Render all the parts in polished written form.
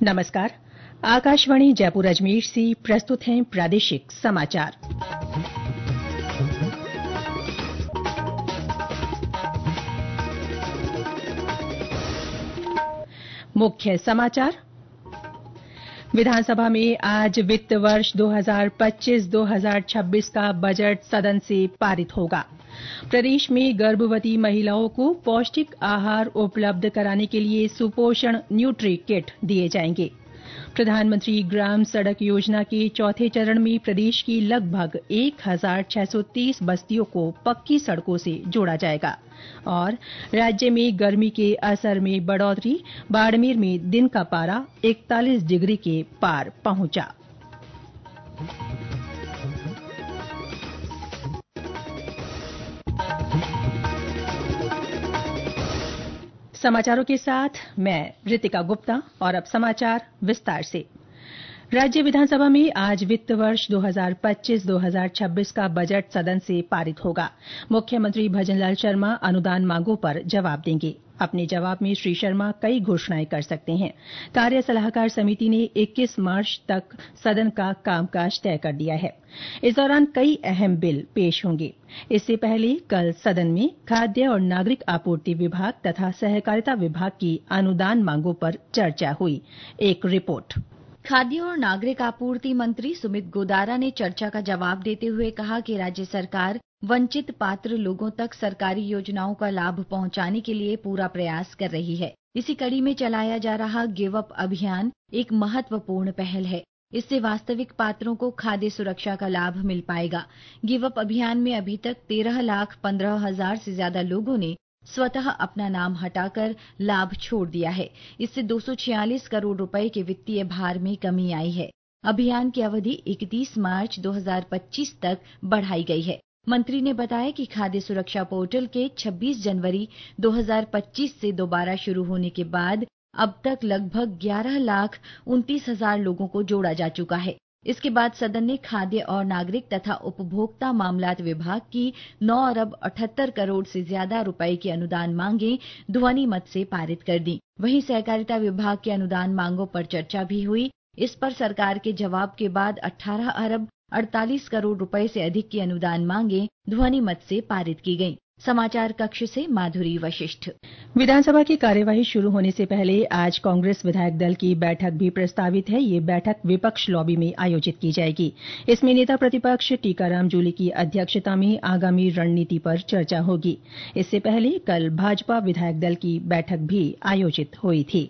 नमस्कार। आकाशवाणी जयपुर अजमेर से प्रस्तुत हैं प्रादेशिक समाचार। मुख्य समाचार। विधानसभा में आज वित्त वर्ष 2025-2026 का बजट सदन से पारित होगा। प्रदेश में गर्भवती महिलाओं को पौष्टिक आहार उपलब्ध कराने के लिए सुपोषण न्यूट्री किट दिए जाएंगे। प्रधानमंत्री ग्राम सड़क योजना के चौथे चरण में प्रदेश की लगभग 1630 बस्तियों को पक्की सड़कों से जोड़ा जाएगा। और राज्य में गर्मी के असर में बढ़ोतरी, बाड़मेर में दिन का पारा 41 डिग्री के पार पहुंचा। समाचारों के साथ मैं रितिका गुप्ता। और अब समाचार विस्तार से। राज्य विधानसभा में आज वित्त वर्ष 2025-2026 का बजट सदन से पारित होगा। मुख्यमंत्री भजनलाल शर्मा अनुदान मांगों पर जवाब देंगे। अपने जवाब में श्री शर्मा कई घोषणाएं कर सकते हैं। कार्य सलाहकार समिति ने 21 मार्च तक सदन का कामकाज तय कर दिया है। इस दौरान कई अहम बिल पेश होंगे। इससे पहले कल सदन में खाद्य और नागरिक आपूर्ति विभाग तथा सहकारिता विभाग की अनुदान मांगों पर चर्चा हुई। एक रिपोर्ट। खाद्य और नागरिक आपूर्ति मंत्री सुमित गोदारा ने चर्चा का जवाब देते हुए कहा कि राज्य सरकार वंचित पात्र लोगों तक सरकारी योजनाओं का लाभ पहुंचाने के लिए पूरा प्रयास कर रही है। इसी कड़ी में चलाया जा रहा गिव अप अभियान एक महत्वपूर्ण पहल है। इससे वास्तविक पात्रों को खाद्य सुरक्षा का लाभ मिल पाएगा। गिव अप अभियान में अभी तक 13,15,000 से ज्यादा लोगों ने स्वतः अपना नाम हटाकर लाभ छोड़ दिया है। इससे 246 करोड़ रुपए के वित्तीय भार में कमी आई है। अभियान की अवधि 31 मार्च 2025 तक बढ़ाई गई है। मंत्री ने बताया कि खाद्य सुरक्षा पोर्टल के 26 जनवरी 2025 से दोबारा शुरू होने के बाद अब तक लगभग 11,29,000 लोगों को जोड़ा जा चुका है। इसके बाद सदन ने खाद्य और नागरिक तथा उपभोक्ता मामलात विभाग की 9 अरब 78 करोड़ से ज्यादा रुपए की अनुदान मांगे ध्वनि मत से पारित कर दी। वहीं सहकारिता विभाग की अनुदान मांगों पर चर्चा भी हुई। इस पर सरकार के जवाब के बाद 18 अरब 48 करोड़ रुपए से अधिक की अनुदान मांगे ध्वनि मत से पारित की गईं। समाचार कक्ष से माधुरी वशिष्ठ। विधानसभा की कार्यवाही शुरू होने से पहले आज कांग्रेस विधायक दल की बैठक भी प्रस्तावित है। ये बैठक विपक्ष लॉबी में आयोजित की जाएगी। इसमें नेता प्रतिपक्ष टीकाराम जूली की अध्यक्षता में आगामी रणनीति पर चर्चा होगी। इससे पहले कल भाजपा विधायक दल की बैठक भी आयोजित हुई थी।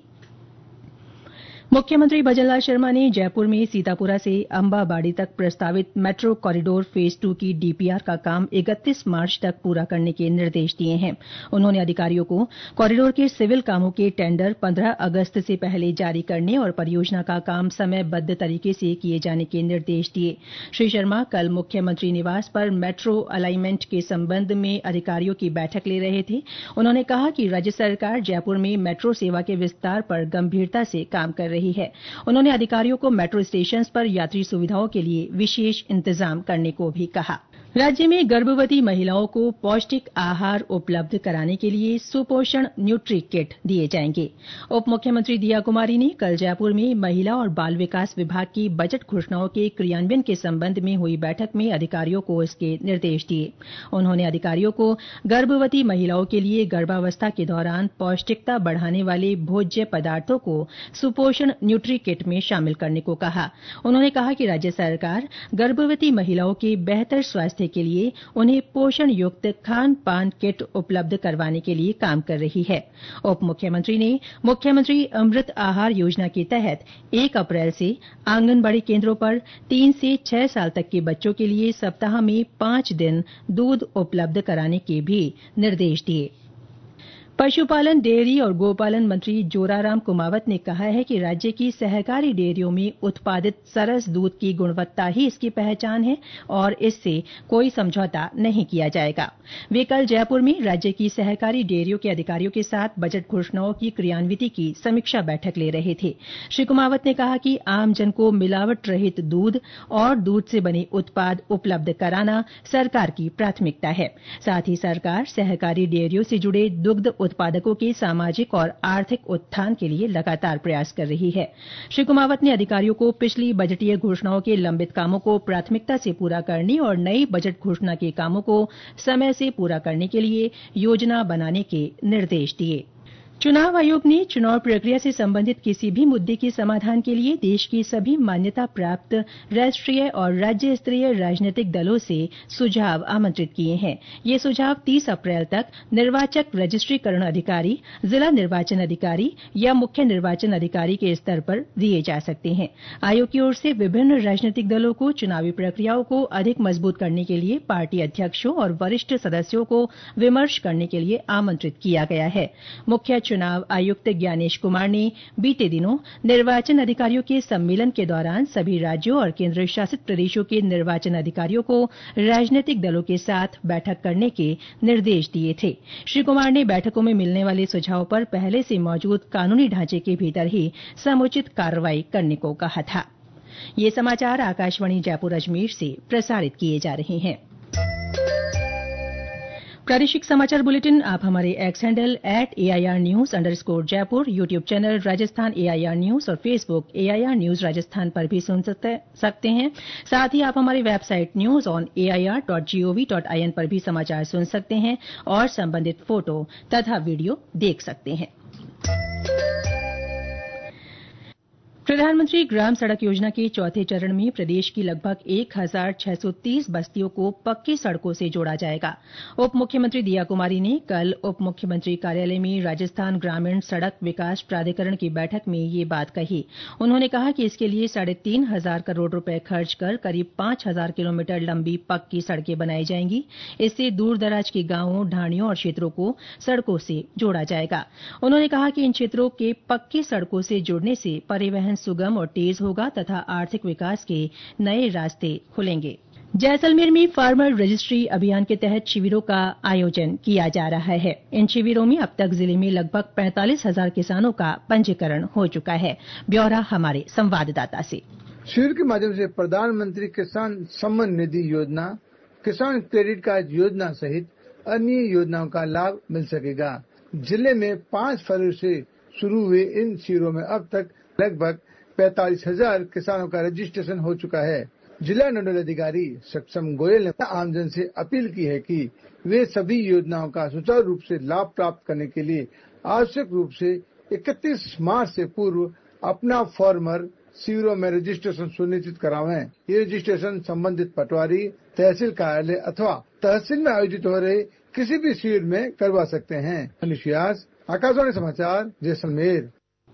मुख्यमंत्री भजनलाल शर्मा ने जयपुर में सीतापुरा से अंबाबाड़ी तक प्रस्तावित मेट्रो कॉरिडोर फेज 2 की डीपीआर का काम 31 मार्च तक पूरा करने के निर्देश दिए हैं। उन्होंने अधिकारियों को कॉरिडोर के सिविल कामों के टेंडर 15 अगस्त से पहले जारी करने और परियोजना का काम समयबद्ध तरीके से किए जाने के निर्देश दिए। श्री शर्मा कल मुख्यमंत्री निवास पर मेट्रो अलाइनमेंट के संबंध में अधिकारियों की बैठक ले रहे थे। उन्होंने कहा कि राज्य सरकार जयपुर में मेट्रो सेवा के विस्तार पर गंभीरता से काम कर रही है। उन्होंने अधिकारियों को मेट्रो स्टेशन पर यात्री सुविधाओं के लिए विशेष इंतजाम करने को भी कहा। राज्य में गर्भवती महिलाओं को पौष्टिक आहार उपलब्ध कराने के लिए सुपोषण न्यूट्री किट दिए जाएंगे। उप मुख्यमंत्री दिया कुमारी ने कल जयपुर में महिला और बाल विकास विभाग की बजट घोषणाओं के क्रियान्वयन के संबंध में हुई बैठक में अधिकारियों को इसके निर्देश दिए। उन्होंने अधिकारियों को गर्भवती महिलाओं के लिए गर्भावस्था के दौरान पौष्टिकता बढ़ाने वाले भोज्य पदार्थों को सुपोषण न्यूट्री किट में शामिल करने को कहा। उन्होंने कहा कि राज्य सरकार गर्भवती महिलाओं के बेहतर स्वास्थ्य के लिए उन्हें पोषण युक्त खान पान किट उपलब्ध करवाने के लिए काम कर रही है। उप मुख्यमंत्री ने मुख्यमंत्री अमृत आहार योजना के तहत 1 अप्रैल से आंगनबाड़ी केंद्रों पर 3 से 6 साल तक के बच्चों के लिए सप्ताह में 5 दिन दूध उपलब्ध कराने के भी निर्देश दिए। पशुपालन, डेयरी और गोपालन मंत्री जोराराम कुमावत ने कहा है कि राज्य की सहकारी डेयरियों में उत्पादित सरस दूध की गुणवत्ता ही इसकी पहचान है और इससे कोई समझौता नहीं किया जाएगा। वे कल जयपुर में राज्य की सहकारी डेयरियों के अधिकारियों के साथ बजट घोषणाओं की क्रियान्विति की समीक्षा बैठक ले रहे थे। श्री कुमावत ने कहा कि आमजन को मिलावट रहित दूध और दूध से बने उत्पाद उपलब्ध कराना सरकार की प्राथमिकता है। साथ ही सरकार सहकारी डेयरियों से जुड़े दुग्ध उत्पादकों के सामाजिक और आर्थिक उत्थान के लिए लगातार प्रयास कर रही है। श्री कुमावत ने अधिकारियों को पिछली बजटीय घोषणाओं के लंबित कामों को प्राथमिकता से पूरा करने और नई बजट घोषणा के कामों को समय से पूरा करने के लिए योजना बनाने के निर्देश दिए। चुनाव आयोग ने चुनाव प्रक्रिया से संबंधित किसी भी मुद्दे के समाधान के लिए देश के सभी मान्यता प्राप्त राष्ट्रीय और राज्य स्तरीय राजनीतिक दलों से सुझाव आमंत्रित किए हैं। ये सुझाव 30 अप्रैल तक निर्वाचक रजिस्ट्रीकरण अधिकारी, जिला निर्वाचन अधिकारी या मुख्य निर्वाचन अधिकारी के स्तर पर दिए जा सकते हैं। आयोग की ओर से विभिन्न राजनीतिक दलों को चुनावी प्रक्रियाओं को अधिक मजबूत करने के लिए पार्टी अध्यक्षों और वरिष्ठ सदस्यों को विमर्श करने के लिए आमंत्रित किया गया है। मुख्य चुनाव आयुक्त ज्ञानेश कुमार ने बीते दिनों निर्वाचन अधिकारियों के सम्मेलन के दौरान सभी राज्यों और केंद्र शासित प्रदेशों के निर्वाचन अधिकारियों को राजनीतिक दलों के साथ बैठक करने के निर्देश दिए थे। श्री कुमार ने बैठकों में मिलने वाले सुझावों पर पहले से मौजूद कानूनी ढांचे के भीतर ही समुचित कार्रवाई करने को कहा था। ये समाचार आकाशवाणी जयपुर अजमेर से प्रसारित किए जा रहे हैं। प्रादेशिक समाचार बुलेटिन आप हमारे X handle @AIRnews_ Jaipur, YouTube channel Rajasthan AIR news और फेसबुक AIR न्यूज राजस्थान पर भी सुन सकते हैं। साथ ही आप हमारी वेबसाइट news.air.gov.in पर भी समाचार सुन सकते हैं और संबंधित फोटो तथा वीडियो देख सकते हैं। प्रधानमंत्री ग्राम सड़क योजना के चौथे चरण में प्रदेश की लगभग 1630 बस्तियों को पक्की सड़कों से जोड़ा जाएगा। उप मुख्यमंत्री दिया कुमारी ने कल उप मुख्यमंत्री कार्यालय में राजस्थान ग्रामीण सड़क विकास प्राधिकरण की बैठक में ये बात कही। उन्होंने कहा कि इसके लिए 3500 करोड़ रुपए खर्च कर करीब 5000 किलोमीटर लंबी पक्की सड़कें बनाई जाएंगी। इससे दूर दराज के गांवों, ढाणियों और क्षेत्रों को सड़कों से जोड़ा जाएगा। उन्होंने कहा कि इन क्षेत्रों के पक्की सड़कों से जुड़ने से परिवहन सुगम और तेज होगा तथा आर्थिक विकास के नए रास्ते खुलेंगे। जैसलमेर में फार्मर रजिस्ट्री अभियान के तहत शिविरों का आयोजन किया जा रहा है। इन शिविरों में अब तक जिले में लगभग 45,000 किसानों का पंजीकरण हो चुका है। ब्यौरा हमारे संवाददाता से। शिविर के माध्यम से प्रधानमंत्री किसान सम्मान निधि योजना, किसान क्रेडिट कार्ड योजना सहित अन्य योजनाओं का लाभ मिल सकेगा। जिले में 5 फरवरी से शुरू हुए इन शिविरों में अब तक लगभग 45,000 किसानों का रजिस्ट्रेशन हो चुका है। जिला नोडल अधिकारी सक्षम गोयल ने आमजन से अपील की है कि वे सभी योजनाओं का सुचारू रूप से लाभ प्राप्त करने के लिए आवश्यक रूप से 31 मार्च से पूर्व अपना फार्मर शिविरों में रजिस्ट्रेशन सुनिश्चित करावें। ये रजिस्ट्रेशन संबंधित पटवारी, तहसील कार्यालय अथवा तहसील में आयोजित हो रहे किसी भी शिविर में करवा सकते हैं। आकाशवाणी समाचार जैसलमेर।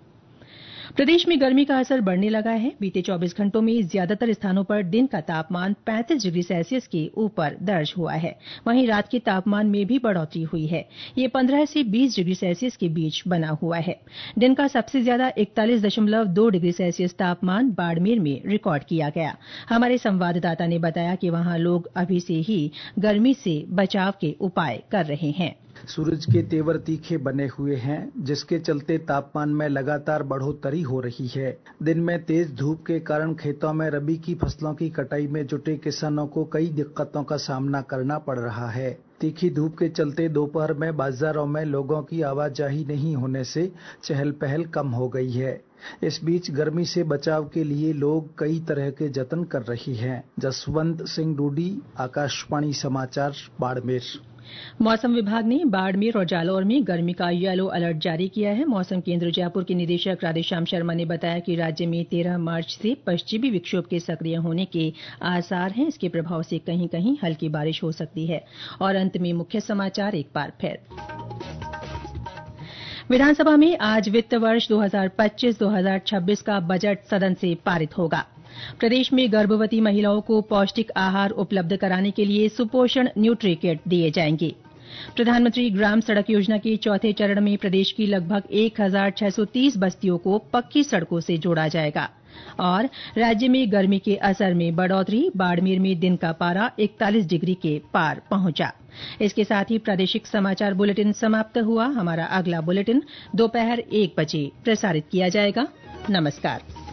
प्रदेश में गर्मी का असर बढ़ने लगा है। बीते 24 घंटों में ज्यादातर स्थानों पर दिन का तापमान 35 डिग्री सेल्सियस के ऊपर दर्ज हुआ है। वहीं रात के तापमान में भी बढ़ोतरी हुई है। ये 15 से 20 डिग्री सेल्सियस के बीच बना हुआ है। दिन का सबसे ज्यादा 41.2 डिग्री सेल्सियस तापमान बाड़मेर में रिकॉर्ड किया गया। हमारे संवाददाता ने बताया कि वहां लोग अभी से ही गर्मी से बचाव के उपाय कर रहे हैं। सूरज के तेवर तीखे बने हुए हैं, जिसके चलते तापमान में लगातार बढ़ोतरी हो रही है। दिन में तेज धूप के कारण खेतों में रबी की फसलों की कटाई में जुटे किसानों को कई दिक्कतों का सामना करना पड़ रहा है। तीखी धूप के चलते दोपहर में बाजारों में लोगों की आवाजाही नहीं होने से चहल पहल कम हो गई है। इस बीच गर्मी से बचाव के लिए लोग कई तरह के जतन कर रहे हैं। जसवंत सिंह डूडी, आकाशवाणी समाचार, बाड़मेर। मौसम विभाग ने बाड़मेर और जालौर में गर्मी का येलो अलर्ट जारी किया है। मौसम केंद्र जयपुर के निदेशक राधेश्याम शर्मा ने बताया कि राज्य में 13 मार्च से पश्चिमी विक्षोभ के सक्रिय होने के आसार हैं। इसके प्रभाव से कहीं कहीं हल्की बारिश हो सकती है। और अंत में मुख्य समाचार एक बार फिर। विधानसभा में आज वित्त वर्ष 2025-2026 का बजट सदन से पारित होगा। प्रदेश में गर्भवती महिलाओं को पौष्टिक आहार उपलब्ध कराने के लिए सुपोषण न्यूट्री किट दिए जाएंगे। प्रधानमंत्री ग्राम सड़क योजना के चौथे चरण में प्रदेश की लगभग 1630 बस्तियों को पक्की सड़कों से जोड़ा जाएगा। और राज्य में गर्मी के असर में बढ़ोतरी, बाड़मेर में दिन का पारा 41 डिग्री के पार पहुंचा। इसके साथ ही प्रादेशिक समाचार बुलेटिन समाप्त हुआ। हमारा अगला बुलेटिन दोपहर 1 बजे प्रसारित किया जाएगा। नमस्कार।